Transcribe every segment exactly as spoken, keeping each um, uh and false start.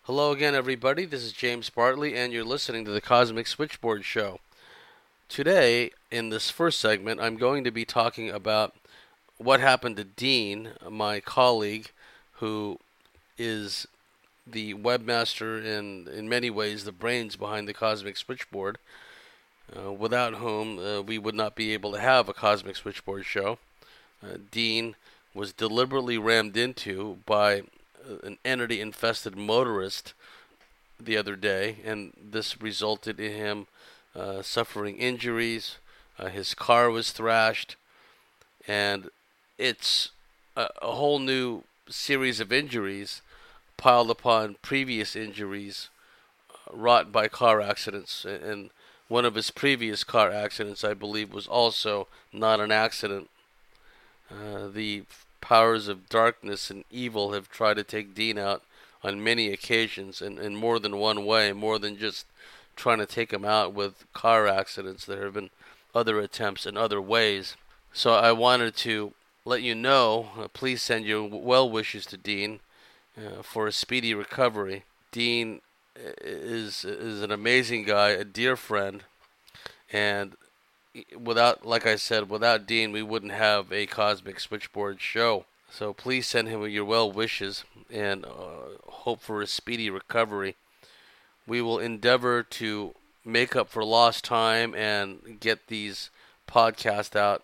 Hello again, everybody. This is James Bartley, and you're listening to the Cosmic Switchboard Show. Today, in this first segment, I'm going to be talking about what happened to Dean, my colleague, who is the webmaster and, in many ways, the brains behind the Cosmic Switchboard, uh, without whom uh, we would not be able to have a Cosmic Switchboard Show. Uh, Dean was deliberately rammed into by an entity-infested motorist the other day, and this resulted in him uh, suffering injuries. Uh, his car was thrashed, and it's a, a whole new series of injuries piled upon previous injuries uh, wrought by car accidents. And one of his previous car accidents, I believe, was also not an accident. Uh, the powers of darkness and evil have tried to take Dean out on many occasions, and in more than one way, more than just trying to take him out with car accidents. There have been other attempts in other ways. So I wanted to let you know, uh, please send your well wishes to Dean uh, for a speedy recovery. Dean is is an amazing guy, a dear friend, and without, like I said, without Dean, we wouldn't have a Cosmic Switchboard Show. So please send him your well wishes and uh, hope for a speedy recovery. We will endeavor to make up for lost time and get these podcasts out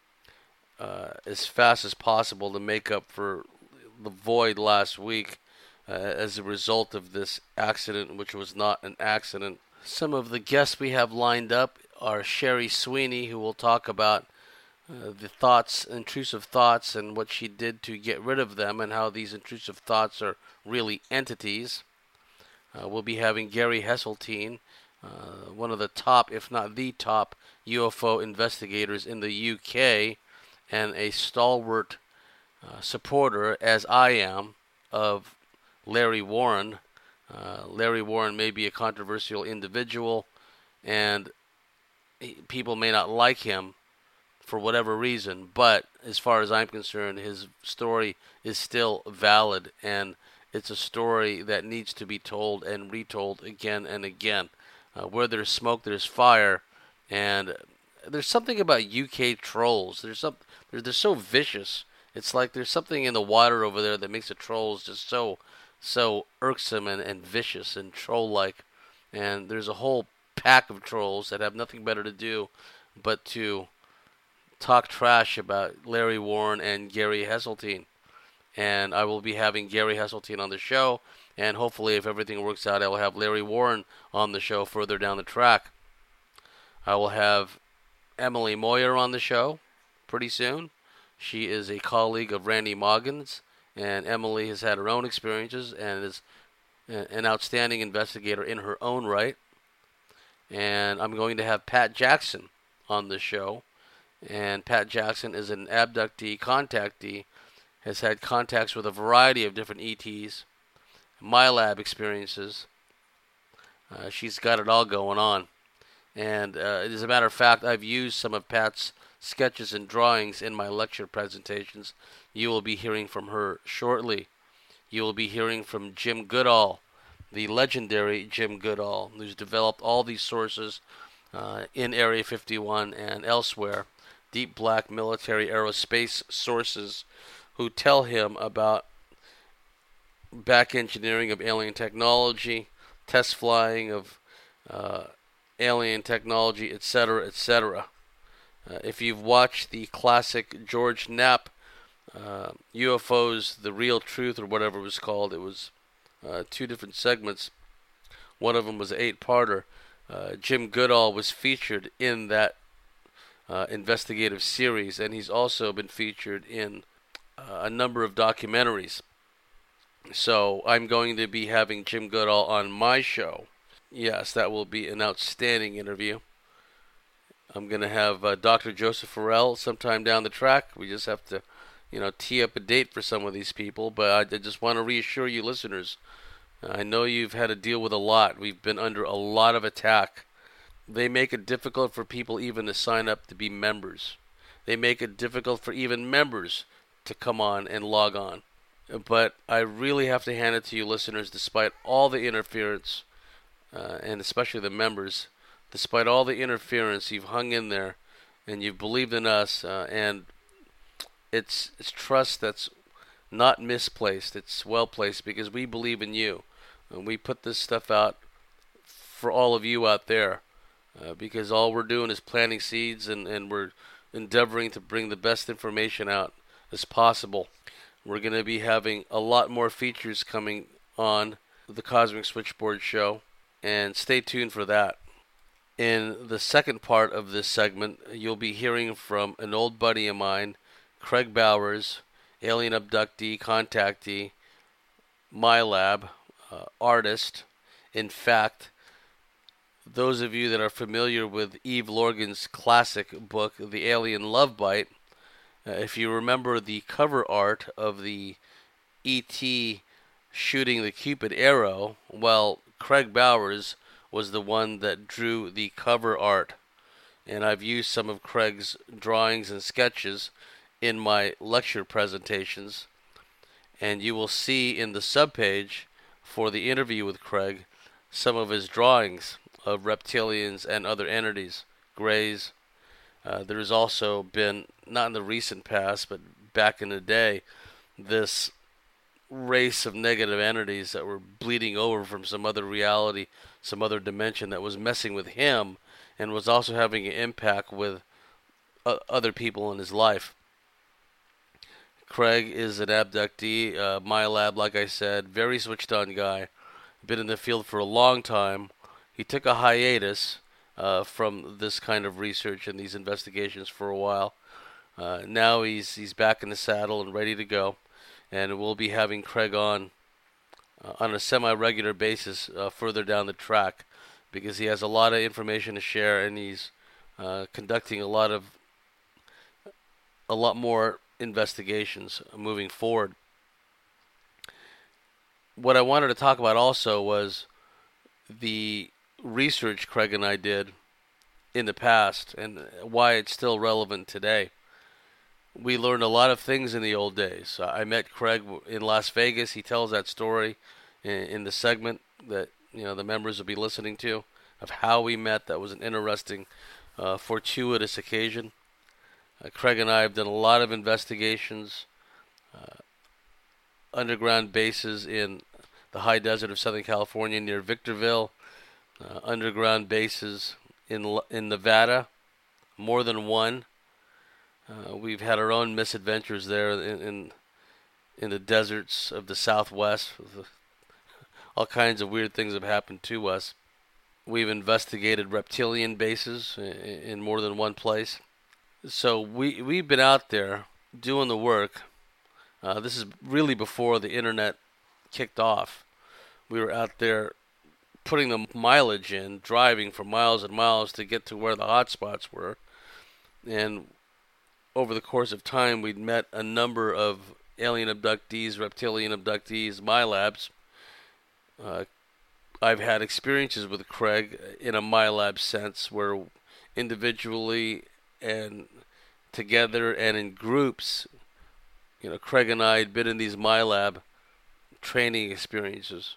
uh, as fast as possible to make up for the void last week uh, as a result of this accident, which was not an accident. Some of the guests we have lined up are Sherry Sweeney, who will talk about uh, the thoughts, intrusive thoughts, and what she did to get rid of them, and how these intrusive thoughts are really entities. Uh, we'll be having Gary Hesseltine, uh, one of the top, if not the top, U F O investigators in the U K, and a stalwart uh, supporter, as I am, of Larry Warren. Uh, Larry Warren may be a controversial individual, and he, people may not like him for whatever reason, but as far as I'm concerned, his story is still valid, and it's a story that needs to be told and retold again and again. Uh, where there's smoke, there's fire, and there's something about U K trolls. There's some, they're, they're so vicious. It's like there's something in the water over there that makes the trolls just so so irksome and, and vicious and troll-like. And there's a whole pack of trolls that have nothing better to do but to talk trash about Larry Warren and Gary Hesseltine. And I will be having Gary Hesseltine on the show, and hopefully, if everything works out, I will have Larry Warren on the show further down the track. I will have Emily Moyer on the show pretty soon. She is a colleague of Randy Moggins, and Emily has had her own experiences and is an outstanding investigator in her own right. And I'm going to have Pat Jackson on the show. And Pat Jackson is an abductee, contactee, has had contacts with a variety of different E Ts, MyLab experiences. Uh, she's got it all going on. And uh, as a matter of fact, I've used some of Pat's sketches and drawings in my lecture presentations. You will be hearing from her shortly. You will be hearing from Jim Goodall, the legendary Jim Goodall, who's developed all these sources uh, in Area fifty-one and elsewhere, deep black military aerospace sources, who tell him about back engineering of alien technology, test flying of uh, alien technology, et cetera, et cetera. Uh, if you've watched the classic George Knapp uh, U F Os, The Real Truth, or whatever it was called, it was uh, two different segments. One of them was an eight-parter. Uh, Jim Goodall was featured in that uh, investigative series, and he's also been featured in uh, a number of documentaries. So I'm going to be having Jim Goodall on my show. Yes, that will be an outstanding interview. I'm going to have uh, Doctor Joseph Farrell sometime down the track. We just have to, you know, tee up a date for some of these people. But I, I just want to reassure you listeners, I know you've had to deal with a lot. We've been under a lot of attack. They make it difficult for people even to sign up to be members. They make it difficult for even members to come on and log on. But I really have to hand it to you, listeners, despite all the interference, uh, and especially the members, despite all the interference, you've hung in there and you've believed in us, uh, and it's, it's trust that's not misplaced, it's well placed because we believe in you. And we put this stuff out for all of you out there uh, because all we're doing is planting seeds, and, and we're endeavoring to bring the best information out as possible. We're going to be having a lot more features coming on the Cosmic Switchboard Show, and stay tuned for that. In the second part of this segment, you'll be hearing from an old buddy of mine, Craig Bowers, alien abductee, contactee, MyLab, uh, artist. In fact, those of you that are familiar with Eve Lorgan's classic book, The Alien Love Bite, uh, if you remember the cover art of the E T shooting the Cupid arrow, well, Craig Bowers was the one that drew the cover art. And I've used some of Craig's drawings and sketches in my lecture presentations. And you will see in the subpage for the interview with Craig some of his drawings of reptilians and other entities, greys. Uh, there has also been, not in the recent past, but back in the day, this race of negative entities that were bleeding over from some other reality, some other dimension that was messing with him and was also having an impact with uh, other people in his life. Craig is an abductee, uh, MyLab, like I said, very switched on guy, been in the field for a long time. He took a hiatus uh, from this kind of research and these investigations for a while. Uh, now he's he's back in the saddle and ready to go, and we'll be having Craig on uh, on a semi-regular basis uh, further down the track because he has a lot of information to share, and he's uh, conducting a lot of a lot more investigations moving forward. What I wanted to talk about also was the research Craig and I did in the past and why it's still relevant today. We learned a lot of things in the old days. I met Craig in Las Vegas. He tells that story in, in the segment that you know the members will be listening to of how we met. That was an interesting, uh, fortuitous occasion. Uh, Craig and I have done a lot of investigations, uh, underground bases in the high desert of Southern California near Victorville, uh, underground bases in in Nevada, more than one. Uh, we've had our own misadventures there in, in in the deserts of the Southwest. All kinds of weird things have happened to us. We've investigated reptilian bases in, in more than one place. So we we've been out there doing the work. Uh, this is really before the internet kicked off. We were out there putting the mileage in, driving for miles and miles to get to where the hot spots were. And over the course of time, we'd met a number of alien abductees, reptilian abductees, MyLabs. Uh, I've had experiences with Craig in a MyLab sense where individually and together and in groups, you know, Craig and I had been in these MyLab training experiences.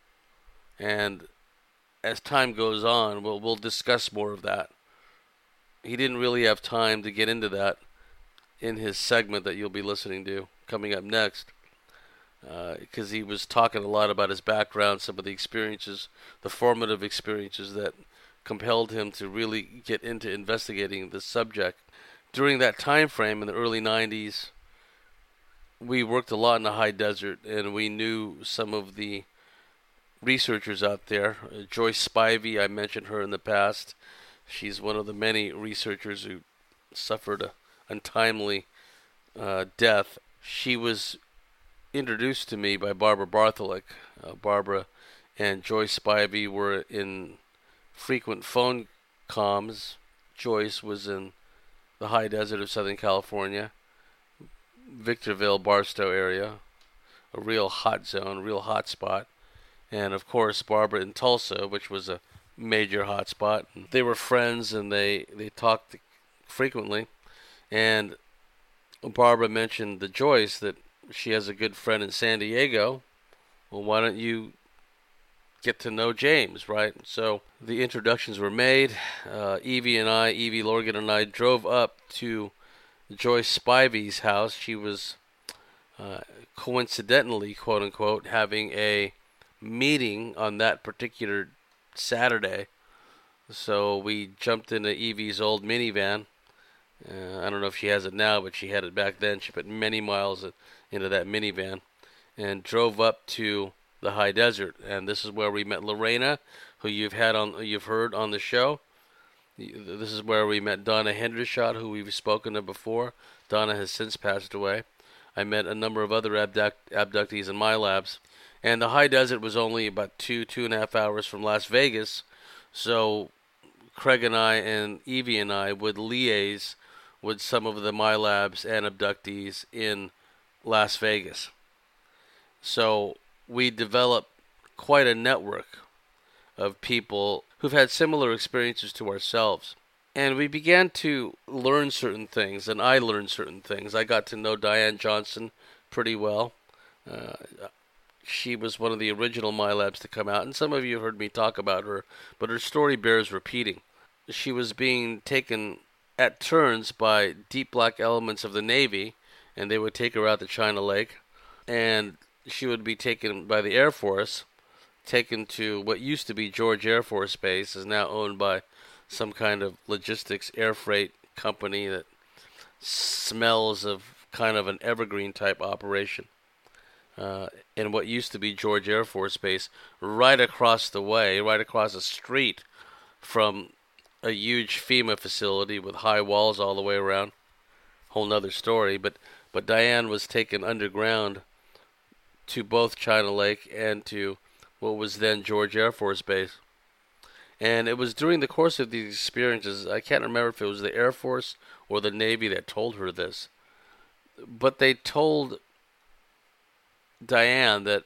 And as time goes on, we'll, we'll discuss more of that. He didn't really have time to get into that in his segment that you'll be listening to coming up next, because uh, he was talking a lot about his background, some of the experiences, the formative experiences that compelled him to really get into investigating this subject. During that time frame in the early nineties, we worked a lot in the high desert, and we knew some of the researchers out there. Uh, Joyce Spivey, I mentioned her in the past. She's one of the many researchers who suffered a untimely uh, death. She was introduced to me by Barbara Bartholick. Uh, Barbara and Joyce Spivey were in frequent phone comms. Joyce was in the high desert of Southern California, Victorville, Barstow area, a real hot zone, real hot spot. And of course, Barbara in Tulsa, which was a major hot spot. They were friends and they, they talked frequently. And Barbara mentioned to Joyce that she has a good friend in San Diego. Well, why don't you get to know James, right? So the introductions were made. Uh, Evie and I, Evie Lorgan and I, drove up to Joyce Spivey's house. She was uh, coincidentally, quote unquote, having a meeting on that particular Saturday. So we jumped into Evie's old minivan. Uh, I don't know if she has it now, but she had it back then. She put many miles into that minivan and drove up to the high desert. And this is where we met Lorena, who you've had on, you've heard on the show. This is where we met Donna Hendershot, who we've spoken of before. Donna has since passed away. I met a number of other abduct- abductees in my labs. And the high desert was only about two, two and a half hours from Las Vegas. So Craig and I and Evie and I would liaise with some of the my labs and abductees in Las Vegas. So we developed quite a network of people who've had similar experiences to ourselves. And we began to learn certain things, and I learned certain things. I got to know Diane Johnson pretty well. Uh, she was one of the original MyLabs to come out, and some of you have heard me talk about her, but her story bears repeating. She was being taken at turns by deep black elements of the Navy, and they would take her out to China Lake, and she would be taken by the Air Force, taken to what used to be George Air Force Base, is now owned by some kind of logistics air freight company that smells of kind of an evergreen type operation. Uh, in what used to be George Air Force Base, right across the way, right across the street from a huge FEMA facility with high walls all the way around. Whole nother story, but, but Diane was taken underground to both China Lake and to what was then George Air Force Base. And it was during the course of these experiences, I can't remember if it was the Air Force or the Navy that told her this, but they told Diane that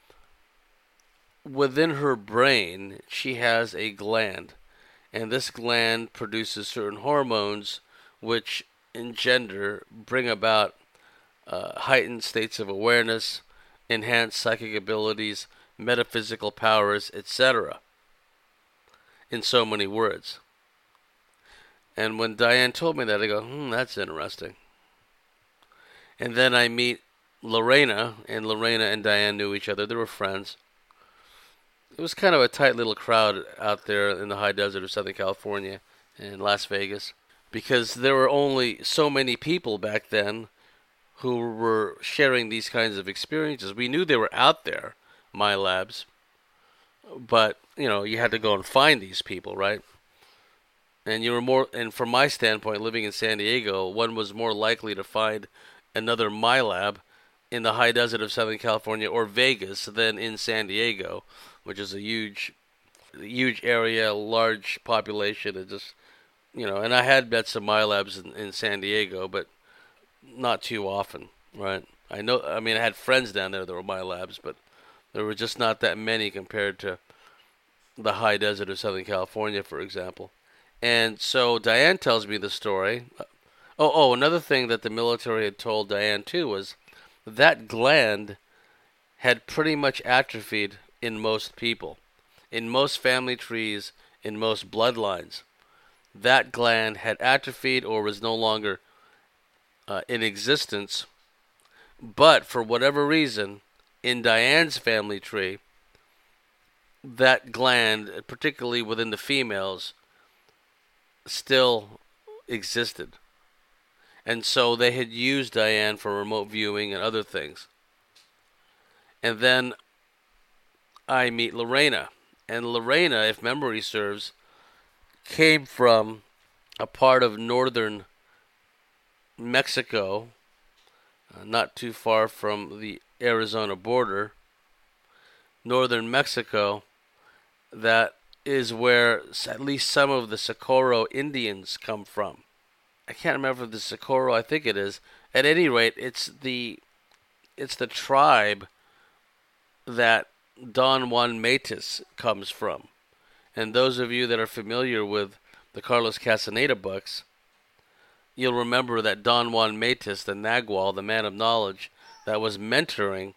within her brain she has a gland, and this gland produces certain hormones which engender, bring about uh, heightened states of awareness, enhanced psychic abilities, metaphysical powers, et cetera, in so many words. And when Diane told me that, I go, hmm, that's interesting. And then I meet Lorena, and Lorena and Diane knew each other. They were friends. It was kind of a tight little crowd out there in the high desert of Southern California and Las Vegas, because there were only so many people back then who were sharing these kinds of experiences. We knew they were out there, my labs, but, you know, you had to go and find these people, right? And you were more, and from my standpoint, living in San Diego, one was more likely to find another MyLab in the high desert of Southern California or Vegas than in San Diego, which is a huge, huge area, large population, and just, you know, and I had met some MyLabs in, in San Diego, but not too often, right? I know, I mean, I had friends down there that were MyLabs, but there were just not that many compared to the high desert of Southern California, for example. And so Diane tells me the story. Oh, oh, another thing that the military had told Diane too was that gland had pretty much atrophied in most people, in most family trees, in most bloodlines. That gland had atrophied or was no longer uh, in existence. But for whatever reason, in Diane's family tree, that gland, particularly within the females, still existed. And so they had used Diane for remote viewing and other things. And then I meet Lorena. And Lorena, if memory serves, came from a part of northern Mexico, uh, not too far from the Arizona border, northern Mexico, that is where at least some of the Socorro Indians come from. I can't remember if the Socorro, I think it is. At any rate, it's the it's the tribe that Don Juan Matus comes from. And those of you that are familiar with the Carlos Castaneda books, you'll remember that Don Juan Matus, the Nagual, the man of knowledge, that was mentoring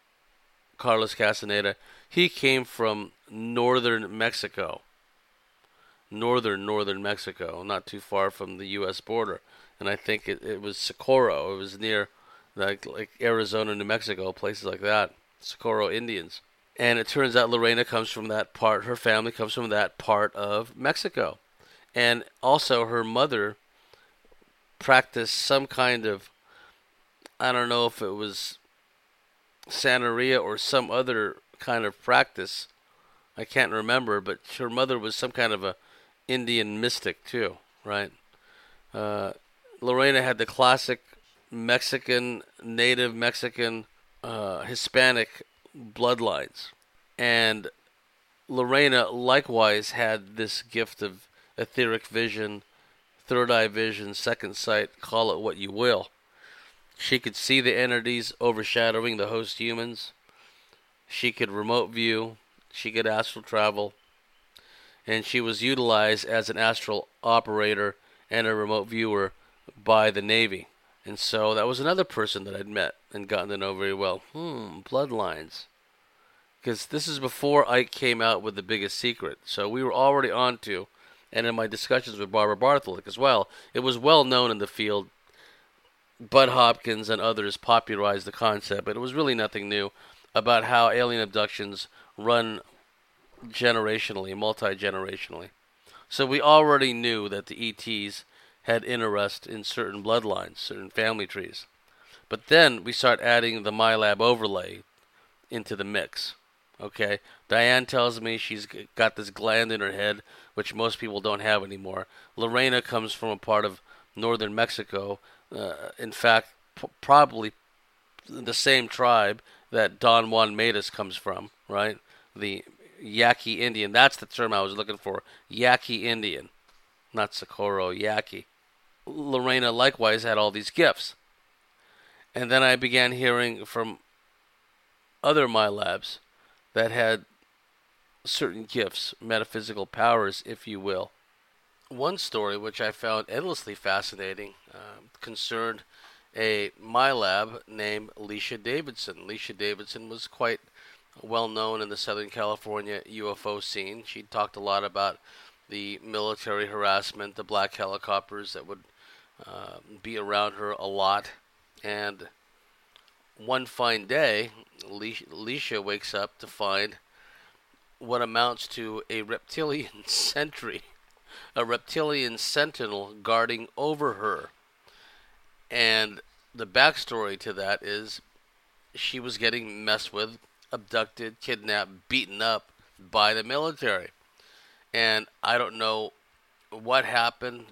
Carlos Castaneda, he came from northern Mexico. Northern, northern Mexico, not too far from the U S border. And I think it, it was Socorro. It was near like, like Arizona, New Mexico, places like that. Socorro Indians. And it turns out Lorena comes from that part, her family comes from that part of Mexico. And also her mother practiced some kind of, I don't know if it was Santeria or some other kind of practice. I can't remember, but her mother was some kind of a Indian mystic too, right? Uh, Lorena had the classic Mexican, native Mexican, uh, Hispanic bloodlines. And Lorena likewise had this gift of etheric vision, third eye vision, second sight, call it what you will. She could see the entities overshadowing the host humans. She could remote view. She could astral travel. And she was utilized as an astral operator and a remote viewer by the Navy. And so that was another person that I'd met and gotten to know very well. Hmm, bloodlines. Because this is before Ike came out with The Biggest Secret. So we were already on to, and in my discussions with Barbara Bartholick as well, it was well known in the field. Bud Hopkins and others popularized the concept, but it was really nothing new about how alien abductions run generationally, multi-generationally. So we already knew that the E Ts had interest in certain bloodlines, certain family trees. But then we start adding the MyLab overlay into the mix. Okay, Diane tells me she's got this gland in her head, which most people don't have anymore. Lorena comes from a part of northern Mexico. Uh, in fact, p- probably the same tribe that Don Juan Matus comes from, right? The Yaqui Indian. That's the term I was looking for. Yaqui Indian. Not Socorro, Yaqui. Lorena likewise had all these gifts. And then I began hearing from other MyLabs that had certain gifts, metaphysical powers, if you will. One story which I found endlessly fascinating uh, concerned a MyLab named Leisha Davidson. Leisha Davidson was quite well known in the Southern California U F O scene. She talked a lot about the military harassment, the black helicopters that would uh, be around her a lot. And one fine day, Leisha wakes up to find what amounts to a reptilian sentry, a reptilian sentinel guarding over her. And the backstory to that is she was getting messed with, abducted, kidnapped, beaten up by the military. And I don't know what happened.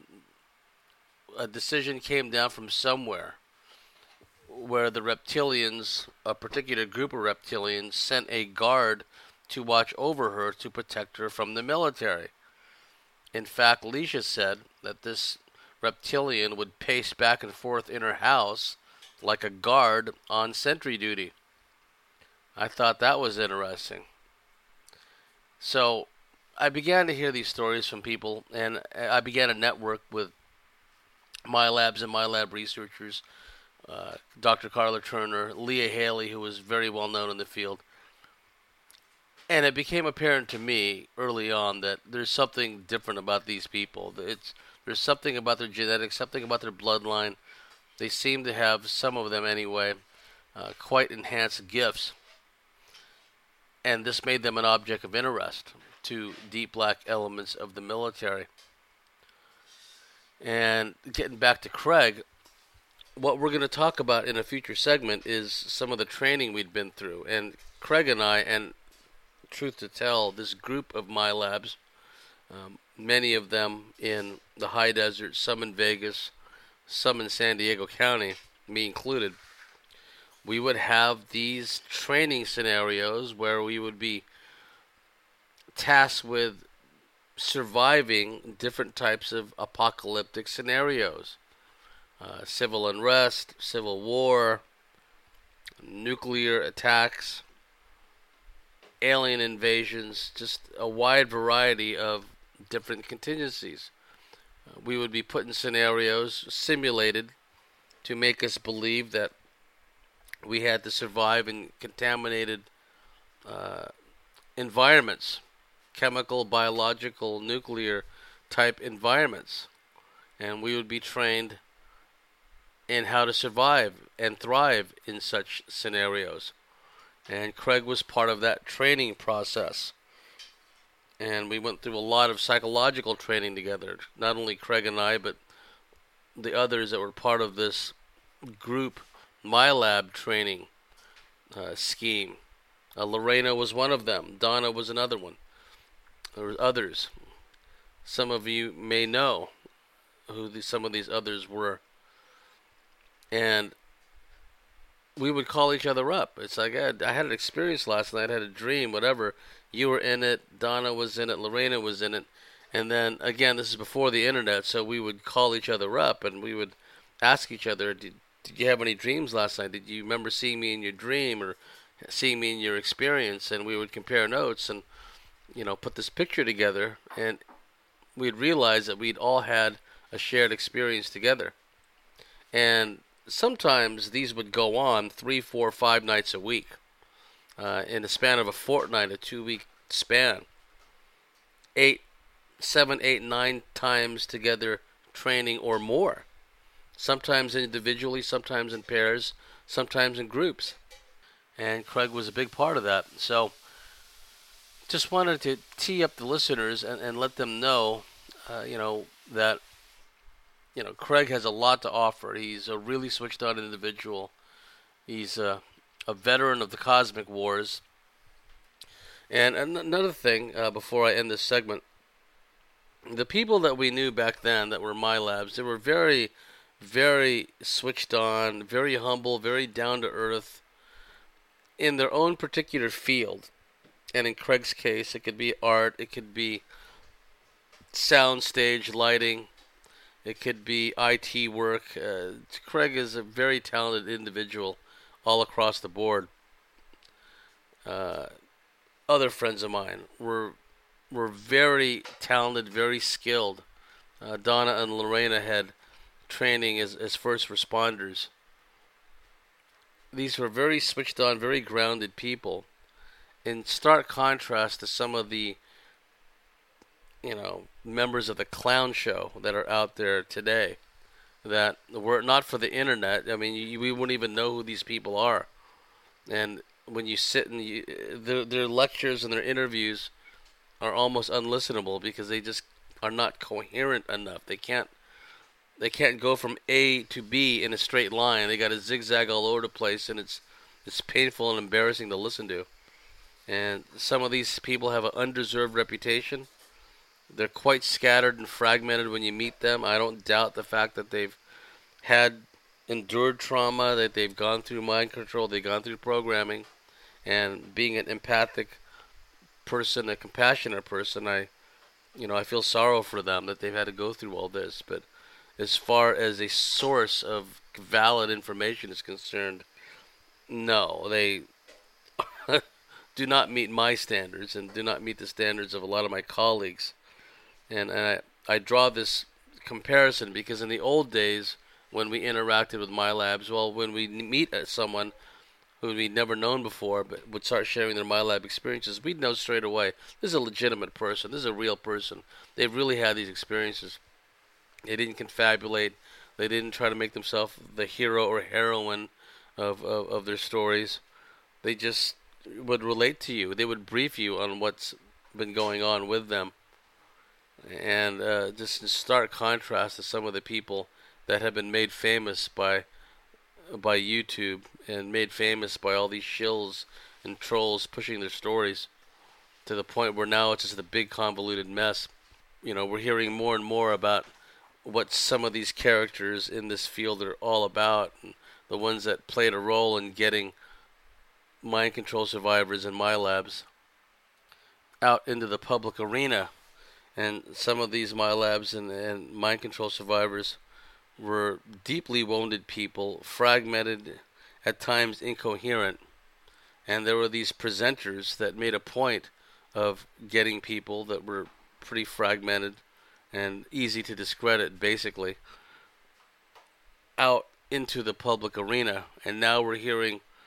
A decision came down from somewhere where the reptilians, a particular group of reptilians, sent a guard to watch over her to protect her from the military. In fact, Leisha said that this reptilian would pace back and forth in her house like a guard on sentry duty. I thought that was interesting. So I began to hear these stories from people, and I began to network with MyLabs and MyLab researchers, uh, Doctor Carla Turner, Leah Haley, who was very well known in the field. And it became apparent to me early on that there's something different about these people. It's There's something about their genetics, something about their bloodline. They seem to have, some of them anyway, uh, quite enhanced gifts. And this made them an object of interest to deep black elements of the military. And getting back to Craig, what we're going to talk about in a future segment is some of the training we'd been through. And Craig and I, and truth to tell, this group of MyLabs, um, many of them in the high desert, some in Vegas, some in San Diego County, me included, we would have these training scenarios where we would be tasked with surviving different types of apocalyptic scenarios. Uh, civil unrest, civil war, nuclear attacks, alien invasions, just a wide variety of different contingencies. Uh, we would be put in scenarios simulated to make us believe that We had to survive in contaminated uh, environments, chemical, biological, nuclear type environments. And we would be trained in how to survive and thrive in such scenarios. And Craig was part of that training process. And we went through a lot of psychological training together. Not only Craig and I, but the others that were part of this group MyLab training uh, scheme. Uh, Lorena was one of them. Donna was another one. There were others. Some of you may know who the, some of these others were. And we would call each other up. It's like, I had, I had an experience last night, I had a dream, whatever. You were in it, Donna was in it, Lorena was in it. And then, again, this is before the internet, so we would call each other up and we would ask each other, did, did you have any dreams last night? Did you remember seeing me in your dream or seeing me in your experience? And we would compare notes and, you know, put this picture together. And we'd realize that we'd all had a shared experience together. And sometimes these would go on three, four, five nights a week. Uh, in the span of a fortnight, a two-week span. Eight, seven, eight, nine times together training or more. Sometimes individually, sometimes in pairs, sometimes in groups. And Craig was a big part of that. So just wanted to tee up the listeners and, and let them know, uh, you know, that, you know, Craig has a lot to offer. He's a really switched on individual. He's a, a veteran of the Cosmic Wars. And another thing, uh, before I end this segment, the people that we knew back then that were MyLabs, they were very, very switched on, very humble, very down to earth in their own particular field. And in Craig's case, it could be art, it could be sound stage lighting, it could be I T work. Uh, Craig is a very talented individual all across the board. Uh, other friends of mine were were very talented, very skilled. Uh, Donna and Lorena had training as, as first responders. These were very switched on, very grounded people. In stark contrast to some of the, you know, members of the clown show that are out there today, that were not for the internet. I mean, you, we wouldn't even know who these people are. And when you sit and you, their, their lectures and their interviews are almost unlistenable because they just are not coherent enough. They can't they can't go from A to B in a straight line. They got to zigzag all over the place, and it's it's painful and embarrassing to listen to. And some of these people have an undeserved reputation. They're quite scattered and fragmented when you meet them. I don't doubt the fact that they've had endured trauma, that they've gone through mind control, they've gone through programming, and being an empathic person, a compassionate person, I, you know, I feel sorrow for them that they've had to go through all this. But as far as a source of valid information is concerned, no, they do not meet my standards and do not meet the standards of a lot of my colleagues. And, and I, I draw this comparison because in the old days, when we interacted with MyLabs, well, when we meet someone who we'd never known before, but would start sharing their MyLab experiences, we'd know straight away, this is a legitimate person, this is a real person. They've really had these experiences. They didn't confabulate. They didn't try to make themselves the hero or heroine of, of, of their stories. They just would relate to you. They would brief you on what's been going on with them. And uh, just in stark contrast to some of the people that have been made famous by by YouTube and made famous by all these shills and trolls pushing their stories to the point where now it's just a big convoluted mess. You know, we're hearing more and more about what some of these characters in this field are all about, and the ones that played a role in getting mind control survivors in MyLabs out into the public arena. And some of these MyLabs and, and mind control survivors were deeply wounded people, fragmented, at times incoherent. And there were these presenters that made a point of getting people that were pretty fragmented and easy to discredit, basically, out into the public arena. And now we're hearing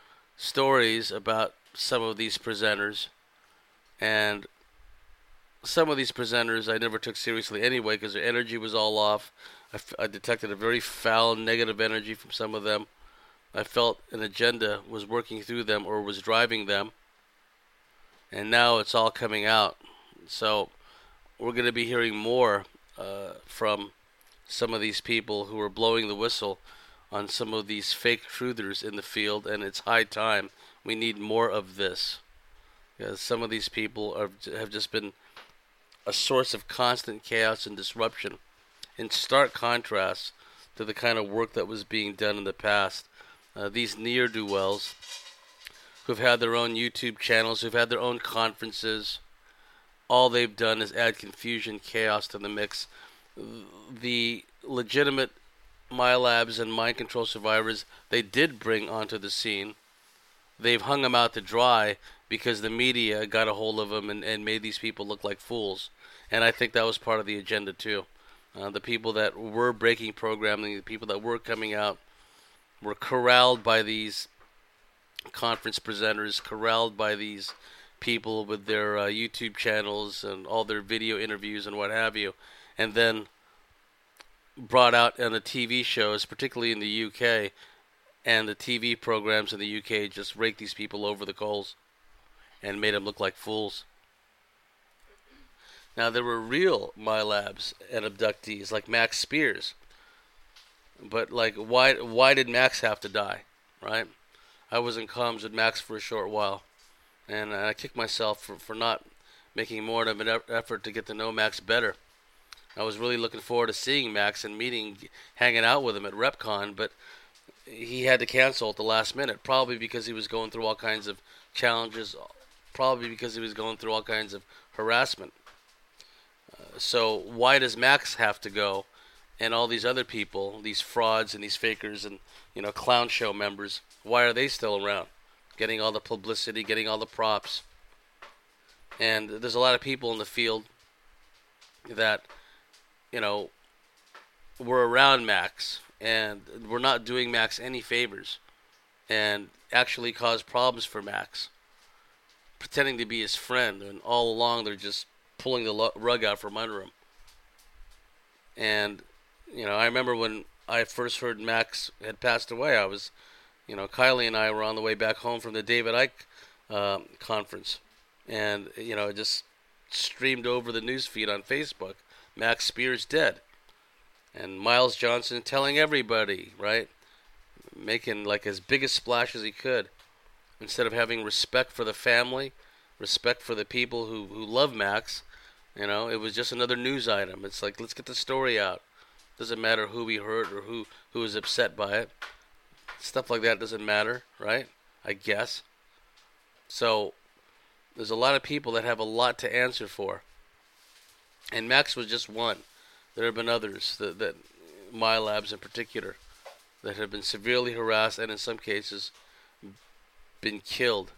stories about some of these presenters, and some of these presenters I never took seriously anyway because their energy was all off. I, f- I detected a very foul, negative energy from some of them. I felt an agenda was working through them or was driving them, and now it's all coming out. So we're going to be hearing more uh, from some of these people who are blowing the whistle on some of these fake truthers in the field, and it's high time. We need more of this, because some of these people are, have just been a source of constant chaos and disruption, in stark contrast to the kind of work that was being done in the past. Uh, these ne'er-do-wells who've had their own YouTube channels, who've had their own conferences, all they've done is add confusion, chaos to the mix. The legitimate MyLabs and mind control survivors they did bring onto the scene, they've hung them out to dry because the media got a hold of them and, and made these people look like fools. And I think that was part of the agenda too. Uh, the people that were breaking programming, the people that were coming out, were corralled by these conference presenters, corralled by these people with their uh, YouTube channels and all their video interviews and what have you, and then brought out on the T V shows, particularly in the U K, and the T V programs in the U K just raked these people over the coals and made them look like fools. Now, there were real MyLabs and abductees like Max Spears, but like, why why did Max have to die, right? I was in comms with Max for a short while, and I kicked myself for, for not making more of an effort to get to know Max better. I was really looking forward to seeing Max and meeting, hanging out with him at RepCon, but he had to cancel at the last minute, probably because he was going through all kinds of challenges, probably because he was going through all kinds of harassment. Uh, so why does Max have to go, and all these other people, these frauds and these fakers and, you know, clown show members, why are they still around? Getting all the publicity, getting all the props. And there's a lot of people in the field that, you know, were around Max and were not doing Max any favors and actually caused problems for Max, pretending to be his friend, and all along they're just pulling the rug out from under him. And, you know, I remember when I first heard Max had passed away, I was, you know, Kylie and I were on the way back home from the David Icke um, conference, and, you know, it just streamed over the news feed on Facebook, Max Spears dead. And Miles Johnson telling everybody, right, making like as big a splash as he could, instead of having respect for the family, respect for the people who, who love Max. You know, it was just another news item. It's like, let's get the story out. Doesn't matter who we hurt or who, who was upset by it. Stuff like that doesn't matter, right? I guess. So, there's a lot of people that have a lot to answer for. And Max was just one. There have been others, that, that MyLabs in particular, that have been severely harassed and in some cases been killed.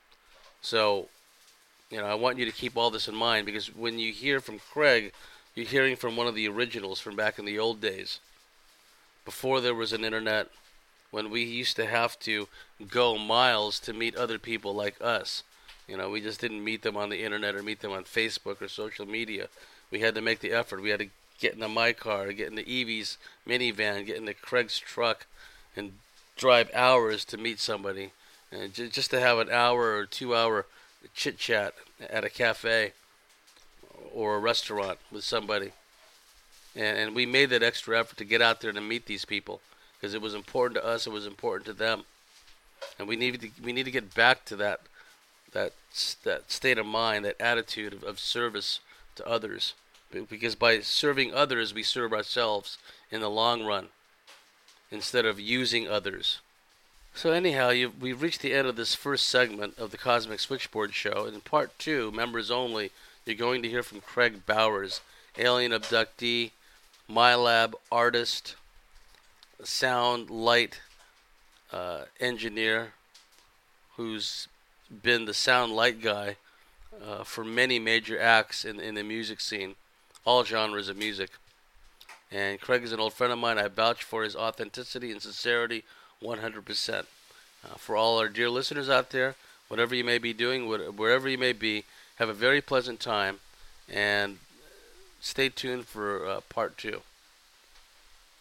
So, you know, I want you to keep all this in mind, because when you hear from Craig, you're hearing from one of the originals from back in the old days. Before there was an internet, when we used to have to go miles to meet other people like us. You know, we just didn't meet them on the internet or meet them on Facebook or social media. We had to make the effort. We had to get in the my car, get in the Evie's minivan, get in the Craig's truck, and drive hours to meet somebody. And j- just to have an hour or two hour chit chat at a cafe or a restaurant with somebody. And, and we made that extra effort to get out there to meet these people, because it was important to us, it was important to them. And we need to we need to get back to that that that state of mind, that attitude of, of service to others. Because by serving others, we serve ourselves in the long run, instead of using others. So anyhow, you've, we've reached the end of this first segment of the Cosmic Switchboard Show. In part two, members only, you're going to hear from Craig Bowers, alien abductee, MyLab artist, sound light uh, engineer, who's been the sound light guy uh, for many major acts in, in the music scene, all genres of music. And Craig is an old friend of mine. I vouch for his authenticity and sincerity one hundred percent. Uh, for all our dear listeners out there, whatever you may be doing, wherever you may be, have a very pleasant time, and stay tuned for uh, part two.